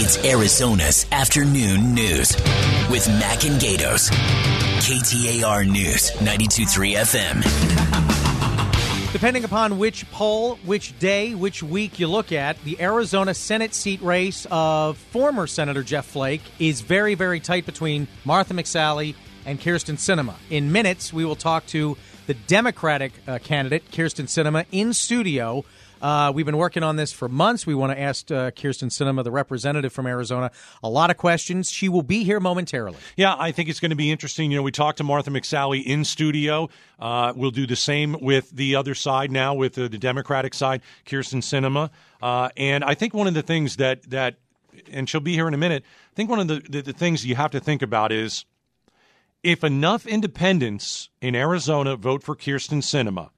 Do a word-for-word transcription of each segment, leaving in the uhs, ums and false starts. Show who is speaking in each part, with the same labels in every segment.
Speaker 1: It's Arizona's afternoon news with Mac and Gatos. K T A R News, ninety-two point three F M.
Speaker 2: Depending upon which poll, which day, which week you look at, the Arizona Senate seat race of former Senator Jeff Flake is very, very tight between Martha McSally and Kyrsten Sinema. In minutes, we will talk to the Democratic uh, candidate, Kyrsten Sinema, in studio. Uh, we've been working on this for months. We want to ask uh, Kyrsten Sinema, the representative from Arizona, a lot of questions. She will be here momentarily.
Speaker 3: Yeah, I think it's going to be interesting. You know, we talked to Martha McSally in studio. Uh, we'll do the same with the other side now, with the, the Democratic side, Kyrsten Sinema. Uh, and I think one of the things that, that, and she'll be here in a minute, I think one of the, the, the things you have to think about is if enough independents in Arizona vote for Kyrsten Sinema,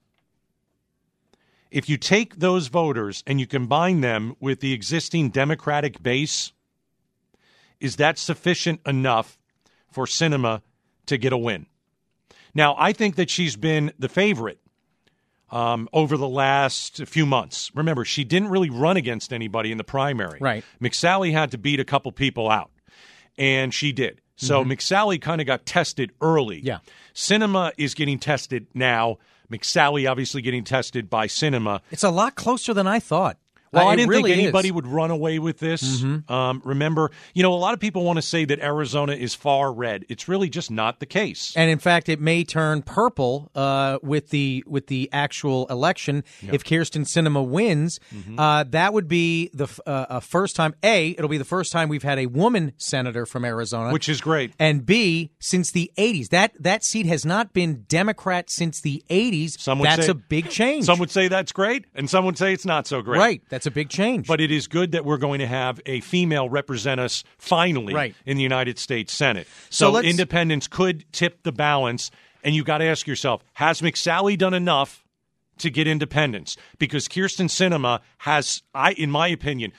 Speaker 3: if you take those voters and you combine them with the existing Democratic base, is that sufficient enough for Sinema to get a win? Now, I think that she's been the favorite um, over the last few months. Remember, she didn't really run against anybody in the primary.
Speaker 2: Right.
Speaker 3: McSally had to beat a couple people out, and she did. So mm-hmm. McSally kind of got tested early.
Speaker 2: Yeah.
Speaker 3: Sinema is getting tested now. McSally obviously getting tested by Sinema.
Speaker 2: It's a lot closer than I thought.
Speaker 3: Well,
Speaker 2: uh,
Speaker 3: I didn't
Speaker 2: really
Speaker 3: think anybody
Speaker 2: is.
Speaker 3: would run away with this.
Speaker 2: Mm-hmm.
Speaker 3: Um, remember, you know, a lot of people want to say that Arizona is far red. It's really just not the case.
Speaker 2: And in fact, it may turn purple uh, with the with the actual election
Speaker 3: Yeah.
Speaker 2: if Kyrsten Sinema wins.
Speaker 3: Mm-hmm.
Speaker 2: Uh, that would be the uh, a first time. A, it'll be the first time we've had a woman senator from Arizona,
Speaker 3: Which is great.
Speaker 2: And B, since the eighties, that that seat has not been Democrat since the eighties.
Speaker 3: Some would
Speaker 2: that's
Speaker 3: say,
Speaker 2: a big change.
Speaker 3: Some would say that's great, and some would say it's not so great.
Speaker 2: Right, that's a big change.
Speaker 3: But it is good that we're going to have a female represent us finally
Speaker 2: Right.
Speaker 3: in the United States Senate.
Speaker 2: So
Speaker 3: So,
Speaker 2: let's-
Speaker 3: independents could tip the balance, and you've got to ask yourself, has McSally done enough to get independents? Because Kyrsten Sinema has, I, in my opinion,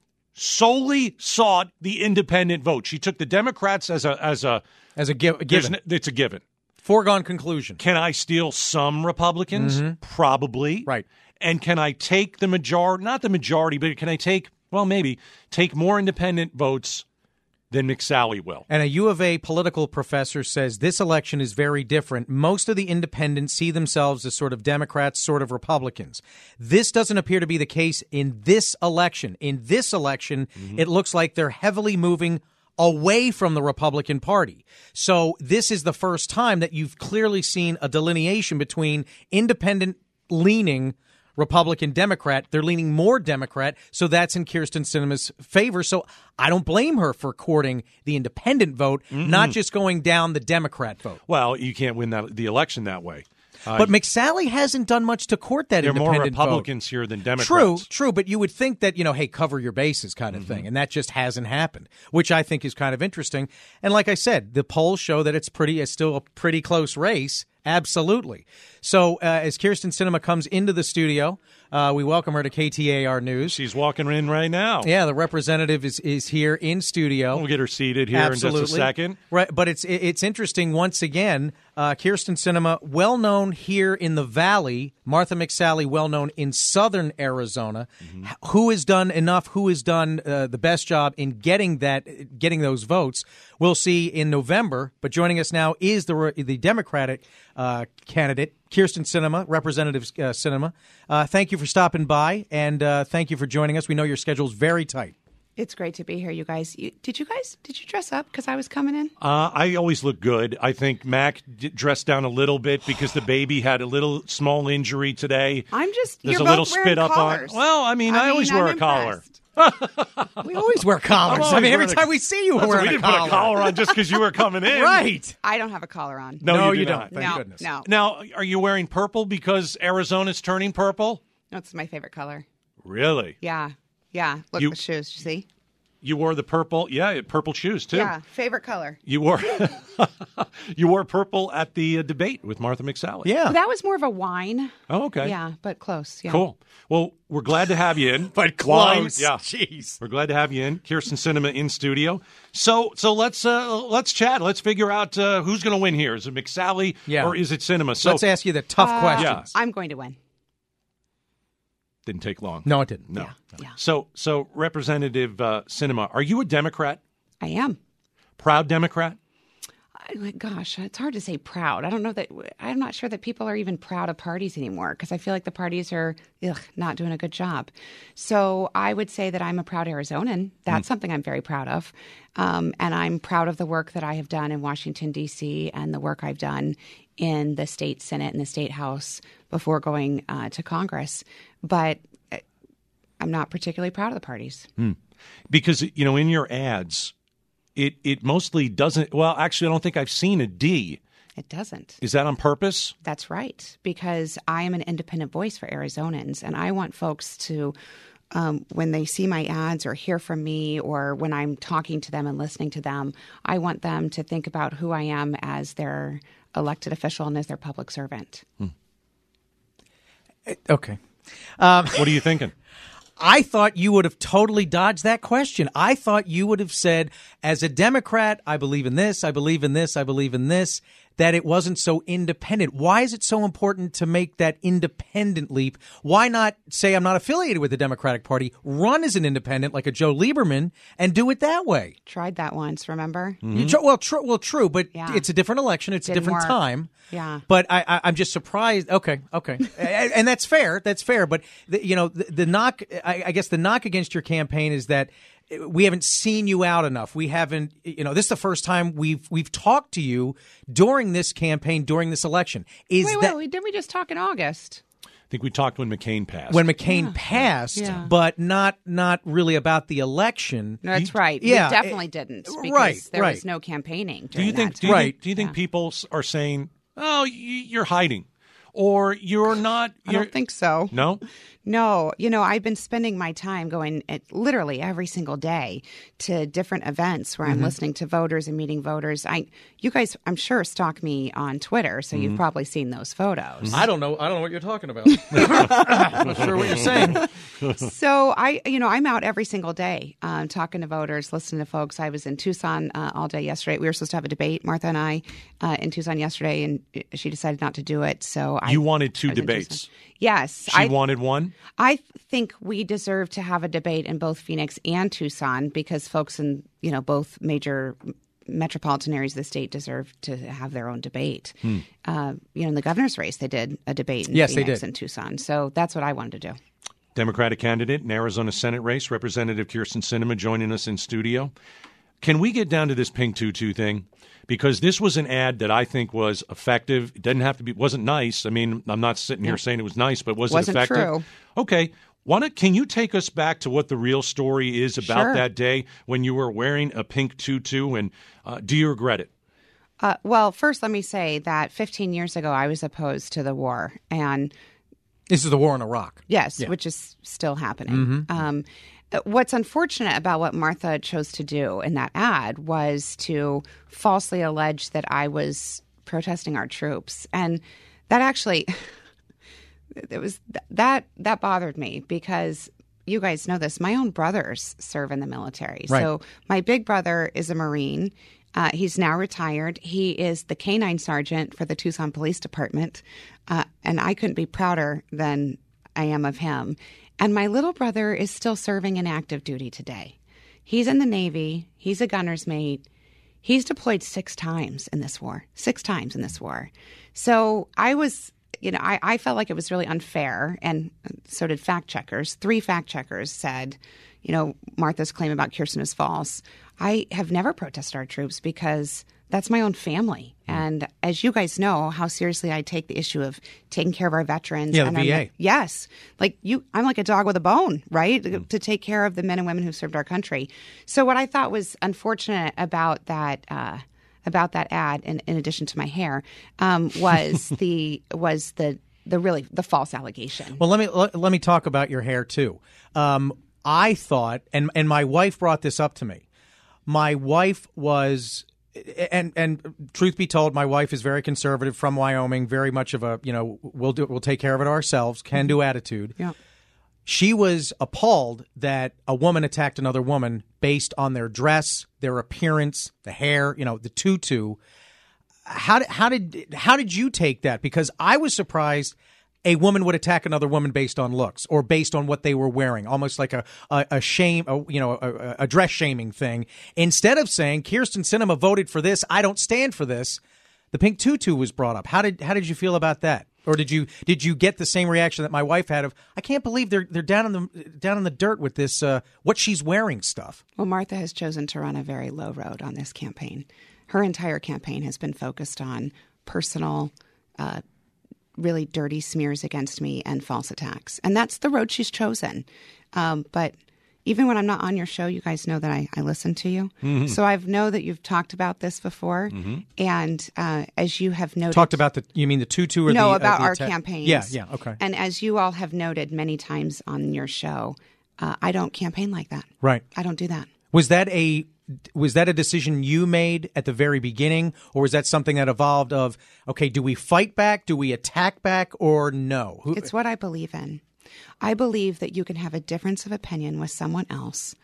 Speaker 3: solely sought the independent vote. She took the Democrats as a as a
Speaker 2: as a, give, a
Speaker 3: there's
Speaker 2: given,
Speaker 3: n- it's a given.
Speaker 2: foregone conclusion.
Speaker 3: Can I steal some Republicans? Probably.
Speaker 2: Mm-hmm. Right.
Speaker 3: And can I take the majority, not the majority, but can I take, well, maybe, take more independent votes than McSally will?
Speaker 2: And a U of A political professor says this election is very different. Most of the independents see themselves as sort of Democrats, sort of Republicans. This doesn't appear to be the case in this election. In this election, mm-hmm. it looks like they're heavily moving away from the Republican Party. So this is the first time that you've clearly seen a delineation between independent-leaning Republican Democrat. They're leaning more Democrat, so that's in Kyrsten Sinema's favor. So I don't blame her for courting the independent vote, mm-hmm. not just going down the Democrat vote.
Speaker 3: Well, you can't win that the election that way. Uh,
Speaker 2: but McSally hasn't done much to court that
Speaker 3: there are
Speaker 2: independent
Speaker 3: more Republicans
Speaker 2: vote.
Speaker 3: here than Democrats.
Speaker 2: True, true, but you would think that, you know, hey, cover your bases kind of mm-hmm. thing, and that just hasn't happened, which I think is kind of interesting. And like I said, the polls show that it's pretty, it's still a pretty close race. Absolutely. So uh, as Kyrsten Sinema comes into the studio, uh, we welcome her to K T A R News.
Speaker 3: She's walking in right now.
Speaker 2: Yeah, the representative is, is here in studio.
Speaker 3: We'll get her seated here
Speaker 2: Absolutely.
Speaker 3: in just a second.
Speaker 2: Right, but it's it's interesting once again. Uh, Kyrsten Sinema, well known here in the Valley. Martha McSally, well known in southern Arizona. Mm-hmm. Who has done enough? Who has done uh, the best job in getting that, getting those votes? We'll see in November. But joining us now is the the Democratic uh, candidate, Kyrsten Sinema, Representative uh, Sinema. Uh, thank you for stopping by, and uh, thank you for joining us. We know your schedule is very tight.
Speaker 4: It's great to be here, you guys. You, did you guys, did you dress up because I was coming in?
Speaker 3: Uh, I always look good. I think Mac d- dressed down a little bit because the baby had a little small injury today.
Speaker 4: I'm just,
Speaker 3: There's
Speaker 4: you're
Speaker 3: a little
Speaker 4: both wearing
Speaker 3: spit up
Speaker 4: collars.
Speaker 3: on. Well, I mean, I,
Speaker 4: I mean,
Speaker 3: always
Speaker 4: I'm
Speaker 3: wear a
Speaker 4: impressed.
Speaker 3: collar.
Speaker 2: We always wear collars.
Speaker 3: always
Speaker 2: I mean, every
Speaker 3: wearing a-
Speaker 2: time we see you, we're
Speaker 3: Listen,
Speaker 2: wearing
Speaker 3: we
Speaker 2: a
Speaker 3: didn't
Speaker 2: collar.
Speaker 3: put a collar on just because you were coming in.
Speaker 2: Right.
Speaker 4: I don't have a collar on.
Speaker 3: No,
Speaker 2: No,
Speaker 3: you, do
Speaker 2: you
Speaker 3: not.
Speaker 2: don't. Thank
Speaker 4: no,
Speaker 2: goodness.
Speaker 4: no.
Speaker 3: Now, are you wearing purple because Arizona's turning purple?
Speaker 4: That's my favorite color.
Speaker 3: Really?
Speaker 4: Yeah. Yeah. Look,
Speaker 3: You-
Speaker 4: the shoes, you see?
Speaker 3: You wore the purple, yeah, purple shoes too.
Speaker 4: Yeah. Favorite color.
Speaker 3: You wore you wore purple at the uh, debate with Martha McSally.
Speaker 2: Yeah.
Speaker 4: That was more of a wine.
Speaker 3: Oh, okay.
Speaker 4: Yeah, but close. Yeah.
Speaker 3: Cool. Well, we're glad to have you in.
Speaker 2: But
Speaker 3: Wine,
Speaker 2: close.
Speaker 3: yeah.
Speaker 2: Jeez.
Speaker 3: We're glad to have you in. Kyrsten Sinema in studio. So, so let's uh, let's chat. Let's figure out uh, who's going to win here. Is it McSally
Speaker 2: Yeah.
Speaker 3: or is it Sinema? So
Speaker 2: Let's ask you the tough
Speaker 4: Uh,
Speaker 2: questions.
Speaker 4: I'm going to win.
Speaker 3: Didn't take long.
Speaker 2: No, it didn't.
Speaker 3: No.
Speaker 4: Yeah. yeah.
Speaker 3: So, so Representative uh, Sinema, are you a Democrat?
Speaker 4: I am.
Speaker 3: Proud Democrat?
Speaker 4: I- Gosh, it's hard to say proud. I don't know that I'm not sure that people are even proud of parties anymore because I feel like the parties are ugh, not doing a good job. So I would say that I'm a proud Arizonan. That's mm. something I'm very proud of. Um, and I'm proud of the work that I have done in Washington, D C and the work I've done in the state Senate and the state House before going uh, to Congress. But I'm not particularly proud of the parties.
Speaker 3: Mm. Because, you know, in your ads, It it mostly doesn't. Well, actually, I don't think I've seen a D.
Speaker 4: It doesn't.
Speaker 3: Is that on purpose?
Speaker 4: That's right, because I am an independent voice for Arizonans, and I want folks to, um, when they see my ads or hear from me or when I'm talking to them and listening to them, I want them to think about who I am as their elected official and as their public servant.
Speaker 2: Hmm. Okay. Um,
Speaker 3: what are you thinking?
Speaker 2: I thought you would have totally dodged that question. I thought you would have said, as a Democrat, I believe in this, I believe in this, I believe in this, that it wasn't so independent. Why is it so important to make that independent leap? Why not say I'm not affiliated with the Democratic Party, run as an independent like a Joe Lieberman, and do it that way?
Speaker 4: Tried that once, remember?
Speaker 2: Mm-hmm. You tr- well, tr- well, true, but
Speaker 4: yeah.
Speaker 2: it's a different election. It's
Speaker 4: Didn't
Speaker 2: a different
Speaker 4: work.
Speaker 2: time.
Speaker 4: Yeah.
Speaker 2: But I, I, I'm just surprised. Okay, okay. and, and that's fair. That's fair. But, the, you know, the, the knock, I, I guess the knock against your campaign is that we haven't seen you out enough. We haven't, you know, this is the first time we've we've talked to you during this campaign, during this election. Is
Speaker 4: wait,
Speaker 2: that
Speaker 4: wait, didn't we just talk in August?
Speaker 3: I think we talked when McCain passed.
Speaker 2: When McCain
Speaker 4: Yeah.
Speaker 2: passed,
Speaker 4: Yeah.
Speaker 2: but not not really about the election.
Speaker 4: No, that's
Speaker 2: You-
Speaker 4: right.
Speaker 2: Yeah,
Speaker 4: we definitely
Speaker 2: it-
Speaker 4: didn't because
Speaker 2: right,
Speaker 4: there
Speaker 2: right.
Speaker 4: was no campaigning
Speaker 3: do you
Speaker 4: during
Speaker 3: think?
Speaker 4: that
Speaker 3: Do you
Speaker 4: time.
Speaker 3: think? Do you think
Speaker 4: Yeah.
Speaker 3: people s- are saying, "Oh, y- you're hiding," or "You're not"?
Speaker 4: I
Speaker 3: You're,
Speaker 4: don't think so.
Speaker 3: No.
Speaker 4: No, you know, I've been spending my time going at literally every single day to different events where I'm
Speaker 2: Mm-hmm.
Speaker 4: listening to voters and meeting voters. I, you guys, I'm sure stalk me on Twitter, so
Speaker 2: Mm-hmm.
Speaker 4: you've probably seen those photos.
Speaker 2: I don't know. I don't know what you're talking about. I'm not sure what you're saying.
Speaker 4: So I, you know, I'm out every single day um, talking to voters, listening to folks. I was in Tucson uh, all day yesterday. We were supposed to have a debate, Martha and I, uh, in Tucson yesterday, and she decided not to do it. So I,
Speaker 3: You wanted two
Speaker 4: I was in
Speaker 3: debates.
Speaker 4: Tucson. Yes,
Speaker 3: She
Speaker 4: I
Speaker 3: wanted one.
Speaker 4: I think we deserve to have a debate in both Phoenix and Tucson because folks in, you know, both major metropolitan areas of the state deserve to have their own debate.
Speaker 3: Hmm.
Speaker 4: Uh, you know, in the governor's race, they did a debate in
Speaker 2: Yes, they
Speaker 4: Phoenix
Speaker 2: did.
Speaker 4: and Tucson. So that's what I wanted to do.
Speaker 3: Democratic candidate in Arizona Senate race, Representative Kirsten Sinema, joining us in studio. Can we get down to this pink tutu thing? Because this was an ad that I think was effective. It doesn't have to be, wasn't nice. I mean, I'm not sitting here saying it was nice, but was
Speaker 4: Wasn't
Speaker 3: it effective?
Speaker 4: true.
Speaker 3: Okay. Why not, can you take us back to what the real story is about
Speaker 4: Sure.
Speaker 3: that day when you were wearing a pink tutu, and uh, do you regret it?
Speaker 4: Uh, well, first, let me say that fifteen years ago, I was opposed to the war. And
Speaker 2: This is the war in Iraq.
Speaker 4: yes,
Speaker 2: Yeah.
Speaker 4: which is still happening. Um, what's unfortunate about what Martha chose to do in that ad was to falsely allege that I was protesting our troops. And that actually, it was that that bothered me because you guys know this. My own brothers serve in the military.
Speaker 2: Right.
Speaker 4: So my big brother is a Marine. Uh, he's now retired. He is the canine sergeant for the Tucson Police Department. Uh, and I couldn't be prouder than I am of him. And my little brother is still serving in active duty today. He's in the Navy. He's a gunner's mate. He's deployed six times in this war, six times in this war. So I was, you know, I, I felt like it was really unfair. And so did fact checkers. Three fact checkers said, you know, Martha's claim about Kirsten is false. I have never protested our troops because that's my own family. And as you guys know, how seriously I take the issue of taking care of our veterans.
Speaker 2: Yeah, the
Speaker 4: and
Speaker 2: V A.
Speaker 4: I'm- yes. Like you, I'm like a dog with a bone, right? To take care of the men and women who served our country. So what I thought was unfortunate about that, uh, about that ad, in, in addition to my hair, um, was the, was the, the really, the false allegation.
Speaker 2: Well, let me let, let me talk about your hair too. Um, I thought, and and my wife brought this up to me. My wife was, and and truth be told, my wife is very conservative, from Wyoming, very much of a, you know, we'll do we'll take care of it ourselves, can do attitude.
Speaker 4: Yeah.
Speaker 2: She was appalled that a woman attacked another woman based on their dress, their appearance, the hair, you know, the tutu. How did how did how did you take that? Because I was surprised a woman would attack another woman based on looks or based on what they were wearing, almost like a a, a shame, a, you know, a, a dress shaming thing. Instead of saying Kyrsten Sinema voted for this, I don't stand for this, the pink tutu was brought up. How did how did you feel about that? Or did you did you get the same reaction that my wife had of, I can't believe they're they're down in the down in the dirt with this uh, what she's wearing stuff?
Speaker 4: Well, Martha has chosen to run a very low road on this campaign. Her entire campaign has been focused on personal, uh, really dirty smears against me and false attacks, and that's the road she's chosen. Um, but even when I'm not on your show, you guys know that I, I listen to you. Mm-hmm. So I know that you've talked about this before. Mm-hmm. And uh, as you have noted...
Speaker 2: Talked about the, you mean the tutu or
Speaker 4: no,
Speaker 2: the...
Speaker 4: No, about
Speaker 2: uh, the
Speaker 4: our
Speaker 2: atta-
Speaker 4: campaigns.
Speaker 2: Yeah, yeah, okay.
Speaker 4: And as you all have noted many times on your show, uh, I don't campaign like that.
Speaker 2: Right.
Speaker 4: I don't do that.
Speaker 2: Was that a... Was that a decision you made at the very beginning, or was that something that evolved of, okay, do we fight back, do we attack back, or no? Who-
Speaker 4: it's what I believe in. I believe that you can have a difference of opinion with someone else,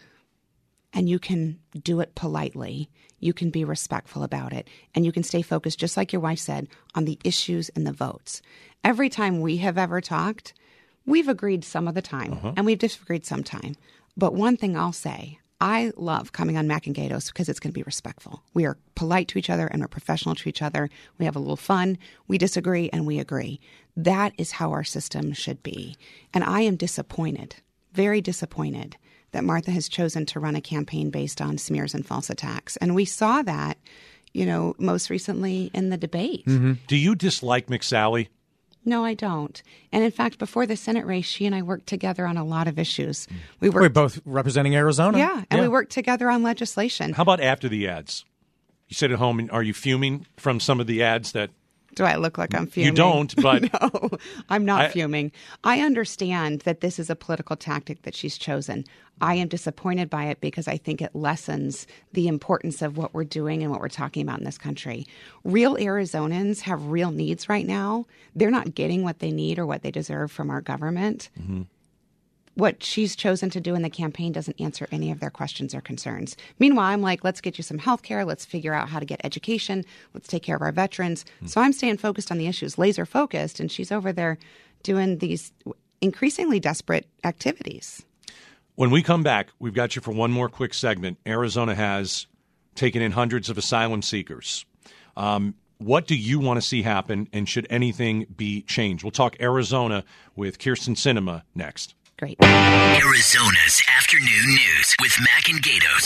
Speaker 4: and you can do it politely. You can be respectful about it, and you can stay focused, just like your wife said, on the issues and the votes. Every time we have ever talked, we've agreed some of the time, uh-huh. and we've disagreed sometime. But one thing I'll say, I love coming on Mac and Gatos because it's going to be respectful. We are polite to each other and we're professional to each other. We have a little fun. We disagree and we agree. That is how our system should be. And I am disappointed, very disappointed, that Martha has chosen to run a campaign based on smears and false attacks. And we saw that, you know, most recently in the debate.
Speaker 3: Mm-hmm. Do you dislike McSally?
Speaker 4: No, I don't. And in fact, before the Senate race, she and I worked together on a lot of issues. We worked,
Speaker 2: We're both representing Arizona.
Speaker 4: Yeah, and
Speaker 2: yeah.
Speaker 4: we worked together on legislation.
Speaker 3: How about after the ads? You sit at home, and are you fuming from some of the ads that...
Speaker 4: Do I look like I'm fuming?
Speaker 3: You don't, but...
Speaker 4: No, I'm not
Speaker 3: I,
Speaker 4: fuming. I understand that this is a political tactic that she's chosen. I am disappointed by it because I think it lessens the importance of what we're doing and what we're talking about in this country. Real Arizonans have real needs right now. They're not getting what they need or what they deserve from our government. Mm-hmm. What she's chosen to do in the campaign doesn't answer any of their questions or concerns. Meanwhile, I'm like, let's get you some health care. Let's figure out how to get education. Let's take care of our veterans. Mm-hmm. So I'm staying focused on the issues, laser focused, and she's over there doing these increasingly desperate activities.
Speaker 3: When we come back, we've got you for one more quick segment. Arizona has taken in hundreds of asylum seekers. Um, what do you want to see happen, and should anything be changed? We'll talk Arizona with Kyrsten Sinema next.
Speaker 4: Great.
Speaker 1: Arizona's Afternoon News with Mac and Gatos.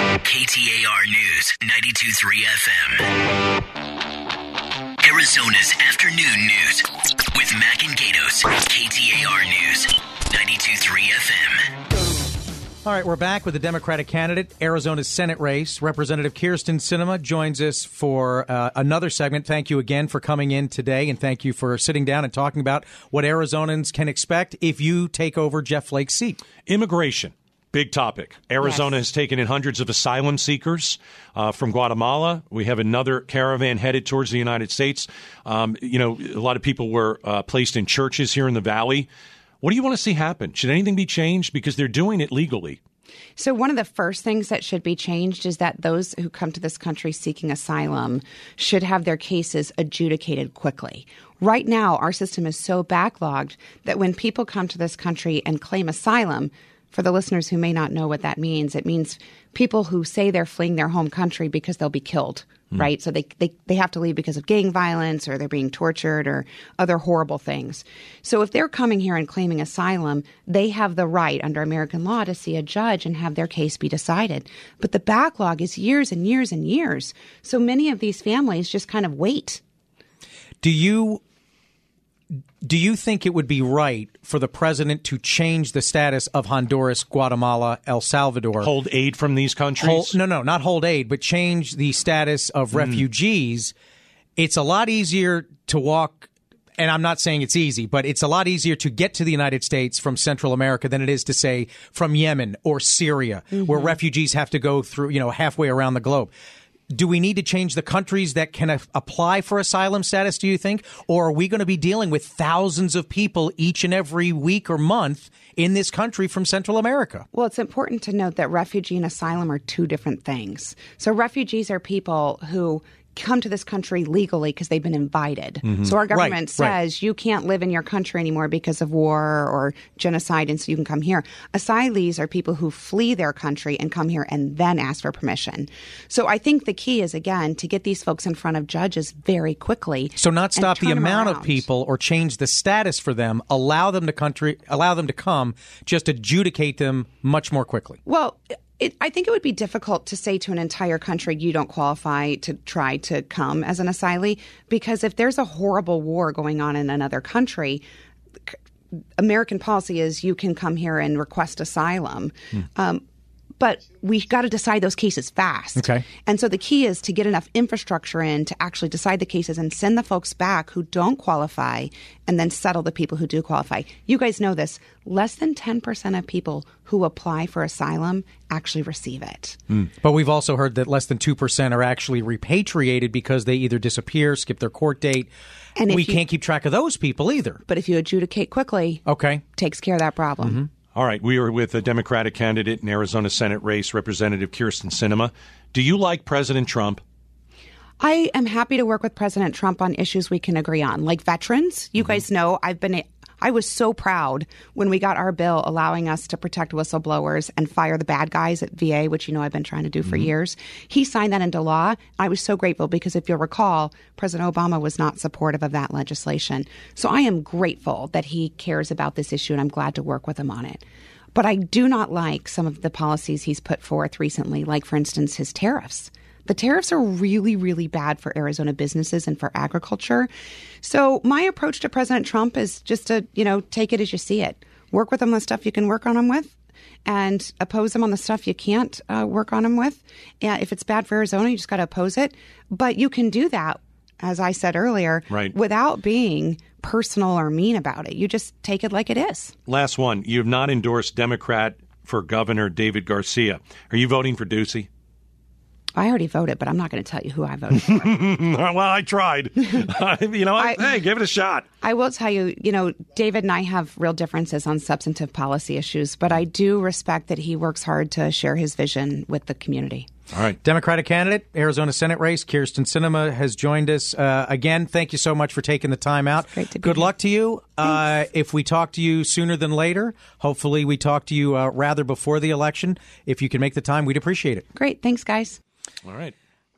Speaker 1: K T A R News, ninety-two point three F M. Arizona's Afternoon News with Mac and Gatos. K T A R News, ninety-two point three F M.
Speaker 2: All right, we're back with the Democratic candidate, Arizona's Senate race. Representative Kyrsten Sinema joins us for uh, another segment. Thank you again for coming in today, and thank you for sitting down and talking about what Arizonans can expect if you take over Jeff Flake's seat.
Speaker 3: Immigration. Big topic. Arizona yes. has taken in hundreds of asylum seekers uh, from Guatemala. We have another caravan headed towards the United States. Um, you know, a lot of people were uh, placed in churches here in the Valley. What do you want to see happen? Should anything be changed? Because they're doing it legally.
Speaker 4: So one of the first things that should be changed is that those who come to this country seeking asylum should have their cases adjudicated quickly. Right now, our system is so backlogged that when people come to this country and claim asylum, for the listeners who may not know what that means, it means people who say they're fleeing their home country because they'll be killed, mm. right? So they, they, they have to leave because of gang violence or they're being tortured or other horrible things. So if they're coming here and claiming asylum, they have the right under American law to see a judge and have their case be decided. But the backlog is years and years and years. So many of these families just kind of wait.
Speaker 2: Do you... Do you think it would be right for the president to change the status of Honduras, Guatemala, El Salvador?
Speaker 3: Hold aid from these countries?
Speaker 2: Hold, no, no, not hold aid, but change the status of mm. refugees. It's a lot easier to walk, and I'm not saying it's easy, but it's a lot easier to get to the United States from Central America than it is to, say, from Yemen or Syria, mm-hmm. where refugees have to go through, you know, halfway around the globe. Do we need to change the countries that can a- apply for asylum status, do you think? Or are we going to be dealing with thousands of people each and every week or month in this country from Central America?
Speaker 4: Well, it's important to note that refugee and asylum are two different things. So refugees are people who come to this country legally because they've been invited.
Speaker 2: Mm-hmm.
Speaker 4: So our government
Speaker 2: right,
Speaker 4: says
Speaker 2: right.
Speaker 4: you can't live in your country anymore because of war or genocide, and so you can come here. Asylees are people who flee their country and come here and then ask for permission. So I think the key is, again, to get these folks in front of judges very quickly.
Speaker 2: So not stop the amount
Speaker 4: around.
Speaker 2: of people or change the status for them, allow them to country, allow them to come, just adjudicate them much more quickly.
Speaker 4: Well, It, I think it would be difficult to say to an entire country, you don't qualify to try to come as an asylee, because if there's a horrible war going on in another country, American policy is you can come here and request asylum. Hmm. Um, but we got to decide those cases fast.
Speaker 2: Okay.
Speaker 4: And so the key is to get enough infrastructure in to actually decide the cases and send the folks back who don't qualify and then settle the people who do qualify. You guys know this. Less than ten percent of people who apply for asylum actually receive it.
Speaker 2: Mm. But we've also heard that less than two percent are actually repatriated because they either disappear, skip their court date. And we you, can't keep track of those people either.
Speaker 4: But if you adjudicate quickly,
Speaker 2: okay,
Speaker 4: takes care of that problem.
Speaker 2: Mm-hmm.
Speaker 3: All right. We are with a Democratic candidate in Arizona Senate race, Representative Kyrsten Sinema. Do you like President Trump?
Speaker 4: I am happy to work with President Trump on issues we can agree on, like veterans. You mm-hmm. guys know I've been I was so proud when we got our bill allowing us to protect whistleblowers and fire the bad guys at V A, which you know I've been trying to do for mm-hmm. years. He signed that into law. I was so grateful because if you'll recall, President Obama was not supportive of that legislation. So I am grateful that he cares about this issue, and I'm glad to work with him on it. But I do not like some of the policies he's put forth recently, like, for instance, his tariffs. The tariffs are really, really bad for Arizona businesses and for agriculture. So my approach to President Trump is just to, you know, take it as you see it. Work with him on the stuff you can work on him with, and oppose him on the stuff you can't uh, work on him with. Yeah, if it's bad for Arizona, you just got to oppose it. But you can do that, as I said earlier,
Speaker 3: right.
Speaker 4: without being personal or mean about it. You just take it like it is.
Speaker 3: Last one. You have not endorsed Democrat for Governor David Garcia. Are you voting for Ducey?
Speaker 4: I already voted, but I'm not going to tell you who I voted for.
Speaker 3: Well, I tried. you know, I, hey, give it a shot.
Speaker 4: I will tell you, you know, David and I have real differences on substantive policy issues, but I do respect that he works hard to share his vision with the community.
Speaker 3: All right.
Speaker 2: Democratic candidate, Arizona Senate race, Kyrsten Sinema has joined us. Uh, again, thank you so much for taking the time out.
Speaker 4: It's great to be
Speaker 2: Good
Speaker 4: here.
Speaker 2: luck to you. Uh, if we talk to you sooner than later, hopefully we talk to you uh, rather before the election. If you can make the time, we'd appreciate it.
Speaker 4: Great. Thanks, guys.
Speaker 3: All right.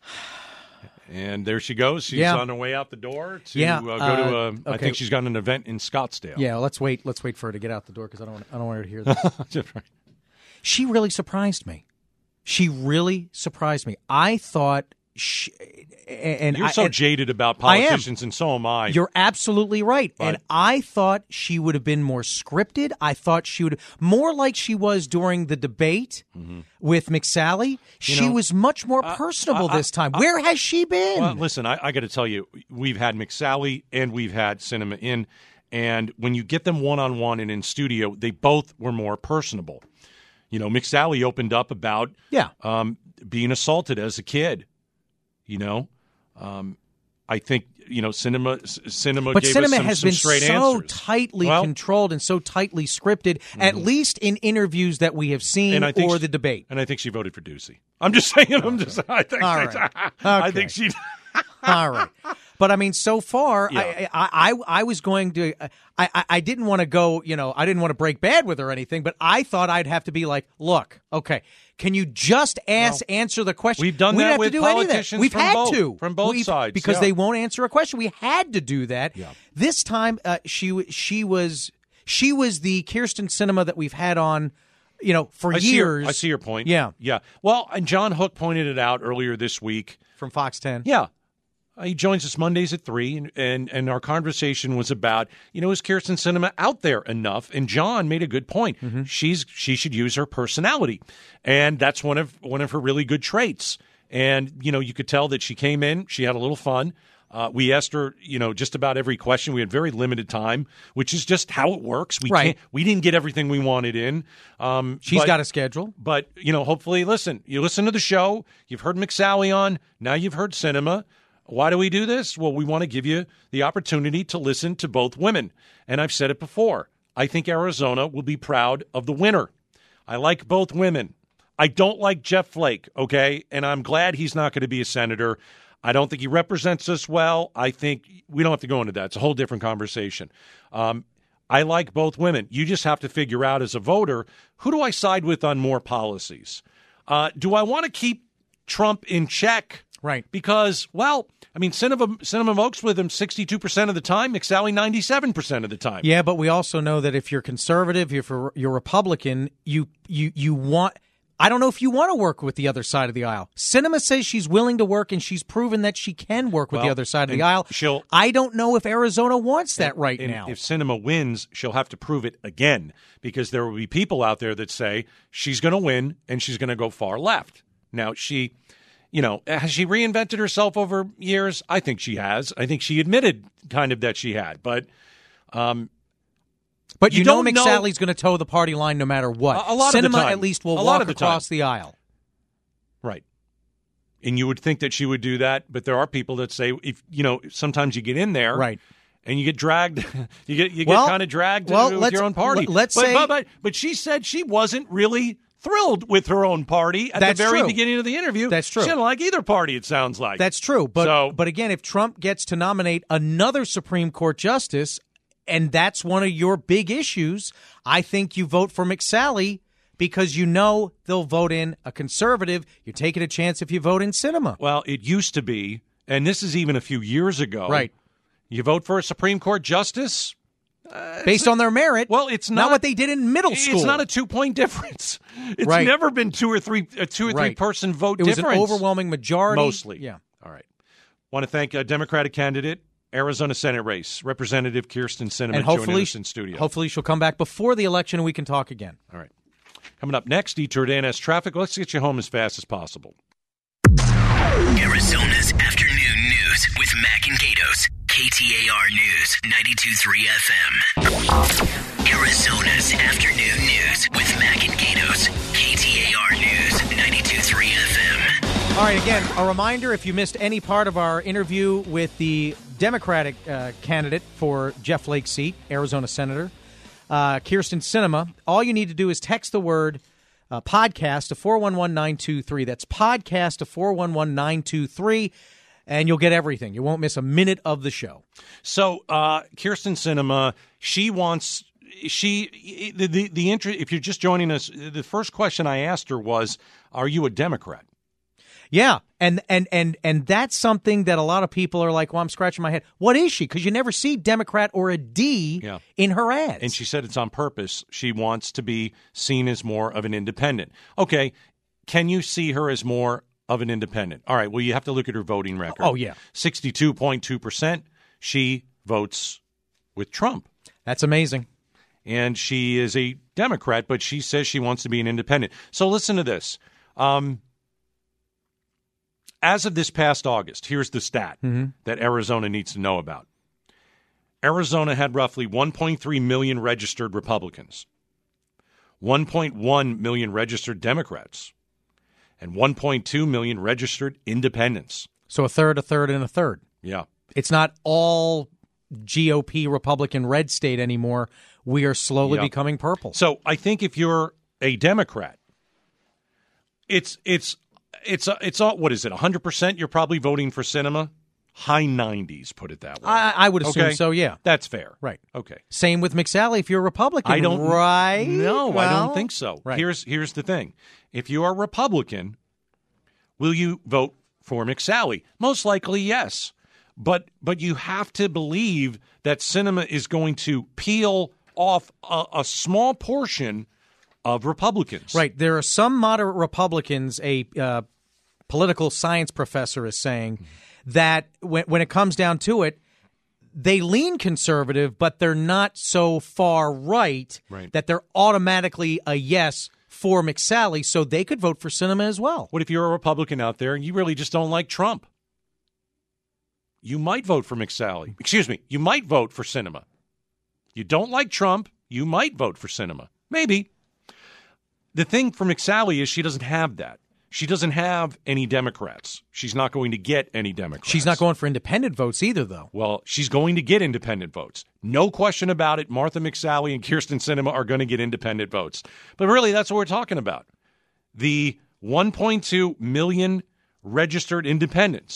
Speaker 3: And there she goes. She's
Speaker 2: yeah.
Speaker 3: on her way out the door to
Speaker 2: yeah,
Speaker 3: uh, go
Speaker 2: uh,
Speaker 3: to a.
Speaker 2: okay.
Speaker 3: I think she's got an event in Scottsdale.
Speaker 2: Yeah, let's wait. Let's wait for her to get out the door because I don't. Want, I don't want her to hear this.
Speaker 3: Right.
Speaker 2: She really surprised me. She really surprised me. I thought. She, and
Speaker 3: You're
Speaker 2: I,
Speaker 3: so
Speaker 2: and
Speaker 3: jaded about politicians, and so am I.
Speaker 2: You're absolutely right.
Speaker 3: But,
Speaker 2: and I thought she would have been more scripted. I thought she would more like she was during the debate mm-hmm. with McSally. You she know, was much more personable uh, uh, this time. Uh, Where has she been?
Speaker 3: Well, listen, I, I got to tell you, we've had McSally and we've had Sinema in, and when you get them one-on-one and in studio, they both were more personable. You know, McSally opened up about
Speaker 2: yeah.
Speaker 3: um, being assaulted as a kid. You know, um, I think, you know, Sinema, Sinema
Speaker 2: but
Speaker 3: gave
Speaker 2: Sinema
Speaker 3: us some,
Speaker 2: has
Speaker 3: some
Speaker 2: been
Speaker 3: straight
Speaker 2: so
Speaker 3: answers.
Speaker 2: tightly
Speaker 3: well,
Speaker 2: controlled and so tightly scripted, mm-hmm. at least in interviews that we have seen or
Speaker 3: she,
Speaker 2: the debate.
Speaker 3: And I think she voted for Ducey. I'm just saying. I'm just. I think.
Speaker 2: All right.
Speaker 3: I,
Speaker 2: okay.
Speaker 3: I think she.
Speaker 2: All right. But I mean, so far,
Speaker 3: yeah.
Speaker 2: I, I, I I was going to. I, I, I didn't want to go. You know, I didn't want to break bad with her or anything. But I thought I'd have to be like, look, okay. Can you just ask, well, answer the question?
Speaker 3: We've done
Speaker 2: we
Speaker 3: that
Speaker 2: have
Speaker 3: with
Speaker 2: to do
Speaker 3: politicians
Speaker 2: We've
Speaker 3: from
Speaker 2: had
Speaker 3: both,
Speaker 2: to.
Speaker 3: from both
Speaker 2: We've,
Speaker 3: sides.
Speaker 2: Because
Speaker 3: yeah.
Speaker 2: they won't answer a question. We had to do that.
Speaker 3: Yeah.
Speaker 2: This time, uh, she she was she was the Kyrsten Sinema that we've had on, you know, for
Speaker 3: I
Speaker 2: years.
Speaker 3: See your, I see your point.
Speaker 2: Yeah.
Speaker 3: Yeah. Well, and John Hook pointed it out earlier this week.
Speaker 2: From Fox ten.
Speaker 3: Yeah. Uh, he joins us Mondays at three, and, and, and our conversation was about, you know, is Kyrsten Sinema out there enough? And John made a good point. Mm-hmm. She's she should use her personality, and that's one of one of her really good traits. And, you know, you could tell that she came in, she had a little fun. Uh, we asked her, you know, just about every question. We had very limited time, which is just how it works. We
Speaker 2: right.
Speaker 3: can't, we didn't get everything we wanted in. Um,
Speaker 2: She's
Speaker 3: but,
Speaker 2: got a schedule.
Speaker 3: But, you know, hopefully, listen, you listen to the show. You've heard McSally on. Now you've heard Sinema. Why do we do this? Well, we want to give you the opportunity to listen to both women. And I've said it before. I think Arizona will be proud of the winner. I like both women. I don't like Jeff Flake, okay? And I'm glad he's not going to be a senator. I don't think he represents us well. I think we don't have to go into that. It's a whole different conversation. Um, I like both women. You just have to figure out as a voter, who do I side with on more policies? Uh, do I want to keep Trump in check?
Speaker 2: Right.
Speaker 3: Because, well, I mean, Sinema, Sinema votes with him sixty-two percent of the time, McSally ninety-seven percent of the time.
Speaker 2: Yeah, but we also know that if you're conservative, if you're, you're Republican, you, you, you want – I don't know if you want to work with the other side of the aisle. Sinema says she's willing to work, and she's proven that she can work with
Speaker 3: well,
Speaker 2: the other side of the aisle.
Speaker 3: She'll,
Speaker 2: I don't know if Arizona wants that right
Speaker 3: and
Speaker 2: now.
Speaker 3: If Sinema wins, she'll have to prove it again, because there will be people out there that say she's going to win and she's going to go far left. Now, she, you know, has she reinvented herself over years? I think she has. I think she admitted kind of that she had. But um,
Speaker 2: But you,
Speaker 3: you
Speaker 2: know
Speaker 3: don't
Speaker 2: McSally's
Speaker 3: know-
Speaker 2: going to toe the party line no matter what.
Speaker 3: A- a lot
Speaker 2: Sinema
Speaker 3: of the time.
Speaker 2: at least will
Speaker 3: A lot
Speaker 2: walk
Speaker 3: of the
Speaker 2: across
Speaker 3: time.
Speaker 2: the aisle.
Speaker 3: Right. And you would think that she would do that, but there are people that say, if you know, sometimes you get in there,
Speaker 2: Right.
Speaker 3: and you get dragged, you get you
Speaker 2: Well-
Speaker 3: get kind of dragged
Speaker 2: well,
Speaker 3: with
Speaker 2: let's-
Speaker 3: your own party.
Speaker 2: let's
Speaker 3: but,
Speaker 2: say-
Speaker 3: but, but, but she said she wasn't really thrilled with her own party at
Speaker 2: That's
Speaker 3: the very
Speaker 2: true.
Speaker 3: beginning of the interview.
Speaker 2: That's true.
Speaker 3: She didn't like either party, it sounds like.
Speaker 2: That's true. But
Speaker 3: So-
Speaker 2: but again, if Trump gets to nominate another Supreme Court justice, and that's one of your big issues, I think you vote for McSally because you know they'll vote in a conservative. You're taking a chance if you vote in Sinema.
Speaker 3: Well, it used to be, and this is even a few years ago.
Speaker 2: Right.
Speaker 3: You vote for a Supreme Court justice?
Speaker 2: Based on their merit.
Speaker 3: Well, it's not,
Speaker 2: what they did in middle school.
Speaker 3: It's not a two-point difference. It's
Speaker 2: Right.
Speaker 3: never been two or three, a two or
Speaker 2: Right.
Speaker 3: three person vote
Speaker 2: It was
Speaker 3: difference.
Speaker 2: an overwhelming majority.
Speaker 3: Mostly.
Speaker 2: Yeah.
Speaker 3: All right. Want to thank a Democratic candidate, Arizona Senate race, Representative Kirsten Sinema,
Speaker 2: And
Speaker 3: joining
Speaker 2: hopefully,
Speaker 3: us in studio.
Speaker 2: hopefully she'll come back before the election and we can talk again.
Speaker 3: All right. Coming up next, Detour Dan has traffic. Let's get you home as fast as possible.
Speaker 1: Arizona's afternoon news with Mac and Gatos. K T A R News, ninety-two point three F M. Arizona's afternoon news with Mac and Gatos. K T A R News, ninety-two point three F M.
Speaker 2: All right, again, a reminder, if you missed any part of our interview with the Democratic uh, candidate for Jeff Lake's seat, Arizona Senator, uh, Kirsten Sinema, all you need to do is text the word uh, podcast to four one one nine two three. That's podcast to four one one nine two three, and you'll get everything. You won't miss a minute of the show.
Speaker 3: So, uh, Kirsten Sinema, she wants she the the, the interest. If you're just joining us, the first question I asked her was, "Are you a Democrat?"
Speaker 2: Yeah, and and and and that's something that a lot of people are like, well, I'm scratching my head. What is she? Because you never see Democrat or a D
Speaker 3: Yeah.
Speaker 2: in her ads.
Speaker 3: And she said it's on purpose. She wants to be seen as more of an independent. Okay, can you see her as more of an independent? All right, well, you have to look at her voting record.
Speaker 2: Oh, yeah.
Speaker 3: sixty-two point two percent. She votes with Trump.
Speaker 2: That's amazing.
Speaker 3: And she is a Democrat, but she says she wants to be an independent. So listen to this. Um, as of this past August, here's the stat
Speaker 2: Mm-hmm.
Speaker 3: that Arizona needs to know about. Arizona had roughly one point three million registered Republicans, one point one million registered Democrats, and one point two million registered independents.
Speaker 2: So a third, a third, and a third.
Speaker 3: Yeah.
Speaker 2: It's not all G O P Republican red state anymore. We are slowly
Speaker 3: Yeah.
Speaker 2: becoming purple.
Speaker 3: So I think if you're a Democrat, it's it's it's it's all what is it? one hundred percent you're probably voting for Sinema? High nineties, put it that way.
Speaker 2: I, I would assume
Speaker 3: Okay?
Speaker 2: so, yeah.
Speaker 3: That's fair.
Speaker 2: Right.
Speaker 3: Okay.
Speaker 2: Same with McSally if you're a Republican.
Speaker 3: I don't
Speaker 2: right?
Speaker 3: No, I
Speaker 2: Well,
Speaker 3: don't think so.
Speaker 2: Right.
Speaker 3: Here's here's the thing. If you are a Republican, will you vote for McSally? Most likely yes. But but you have to believe that Sinema is going to peel off a, a small portion of Republicans.
Speaker 2: Right. There are some moderate Republicans, a uh, political science professor is saying, that when, when it comes down to it, they lean conservative, but they're not so far right,
Speaker 3: Right.
Speaker 2: that they're automatically a yes for McSally, so they could vote for Sinema as well.
Speaker 3: What if you're a Republican out there and you really just don't like Trump? You might vote for McSally. Excuse me. You might vote for Sinema. You don't like Trump. You might vote for Sinema. Maybe. The thing for McSally is she doesn't have that. She doesn't have any Democrats. She's not going to get any Democrats.
Speaker 2: She's not going for independent votes either, though.
Speaker 3: Well, she's going to get independent votes. No question about it. Martha McSally and Kirsten Sinema are going to get independent votes. But really, that's what we're talking about. The one point two million registered independents.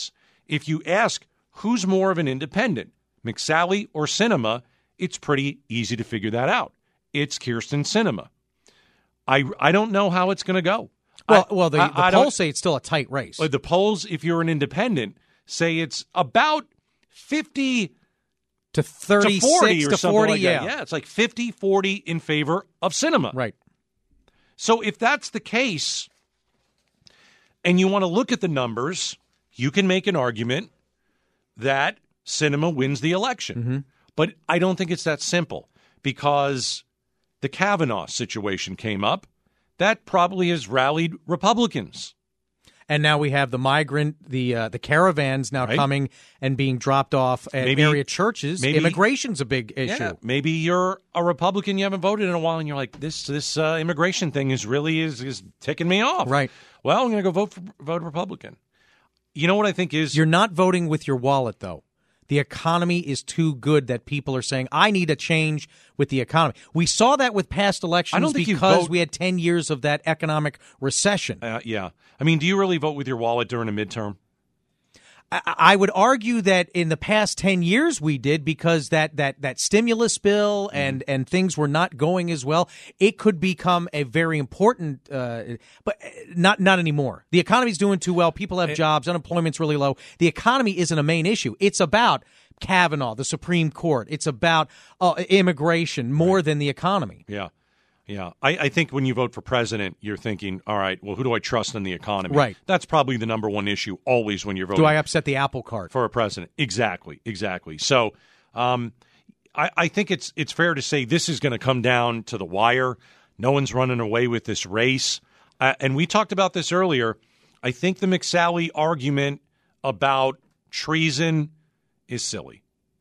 Speaker 3: if you ask who's more of an independent, McSally or Sinema, it's pretty easy to figure that out. It's Kyrsten Sinema. I, I don't know how it's going to go.
Speaker 2: Well,
Speaker 3: I,
Speaker 2: well, the,
Speaker 3: I,
Speaker 2: the
Speaker 3: I
Speaker 2: polls say it's still a tight race.
Speaker 3: The polls, if you're an independent, say it's about fifty
Speaker 2: to thirty-six
Speaker 3: to forty or
Speaker 2: to
Speaker 3: something
Speaker 2: forty,
Speaker 3: like
Speaker 2: yeah.
Speaker 3: that. Yeah, it's like fifty forty in favor of Sinema.
Speaker 2: Right.
Speaker 3: So if that's the case, and you want to look at the numbers, you can make an argument that Sinema wins the election.
Speaker 2: Mm-hmm.
Speaker 3: But I don't think it's that simple, because the Kavanaugh situation came up. That probably has rallied Republicans.
Speaker 2: And now we have the migrant, the uh, the caravans now
Speaker 3: Right.
Speaker 2: coming and being dropped off at
Speaker 3: Maybe-
Speaker 2: area churches.
Speaker 3: maybe-
Speaker 2: Immigration's a big issue.
Speaker 3: Yeah, maybe you're a Republican, you haven't voted in a while, and you're like, this this uh, immigration thing is really is, is ticking me off.
Speaker 2: Right.
Speaker 3: Well, I'm going to go vote for, vote Republican. You know what I think is
Speaker 2: You're not voting with your wallet, though. The economy is too good that people are saying, I need a change with the economy. We saw that with past elections
Speaker 3: I don't think you
Speaker 2: because
Speaker 3: vote-
Speaker 2: we had ten years of that economic recession.
Speaker 3: Uh, yeah. I mean, do you really vote with your wallet during a midterm?
Speaker 2: I, I would argue that in the past ten years we did, because that that that stimulus bill and
Speaker 3: Mm-hmm.
Speaker 2: and things were not going as well. It could become a very important, uh, but not not anymore. The economy's doing too well. People have jobs. Unemployment's really low. The economy isn't a main issue. It's about Kavanaugh, the Supreme Court. It's about uh, immigration more than the economy.
Speaker 3: Yeah. Yeah. I, I think when you vote for president, you're thinking, all right, well, who do I trust in the economy?
Speaker 2: Right.
Speaker 3: That's probably the number one issue always when you're voting
Speaker 2: Do I upset the apple cart?
Speaker 3: for a president. Exactly. Exactly. So um, I, I think it's it's fair to say this is going to come down to the wire. No one's running away with this race. Uh, and we talked about this earlier. I think the McSally argument about treason is silly.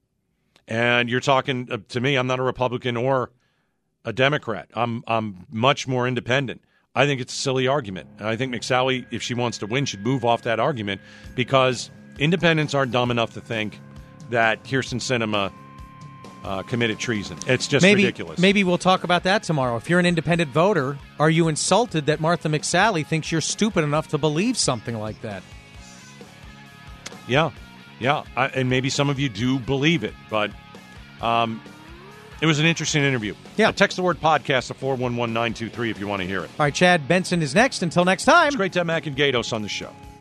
Speaker 3: And you're talking uh, to me, I'm not a Republican or a Democrat. I'm I'm much more independent. I think it's a silly argument. And I think McSally, if she wants to win, should move off that argument, because independents aren't dumb enough to think that Kyrsten Sinema uh, committed treason. It's just
Speaker 2: maybe,
Speaker 3: ridiculous.
Speaker 2: Maybe we'll talk about that tomorrow. If you're an independent voter, are you insulted that Martha McSally thinks you're stupid enough to believe something like that?
Speaker 3: Yeah, yeah. I, and maybe some of you do believe it, but um, it was an interesting interview.
Speaker 2: Yeah.
Speaker 3: Uh, text the word podcast to four one one nine two three if you want to hear it.
Speaker 2: All right, Chad Benson is next. Until next time.
Speaker 3: It's great to have Mac and Gatos on the show.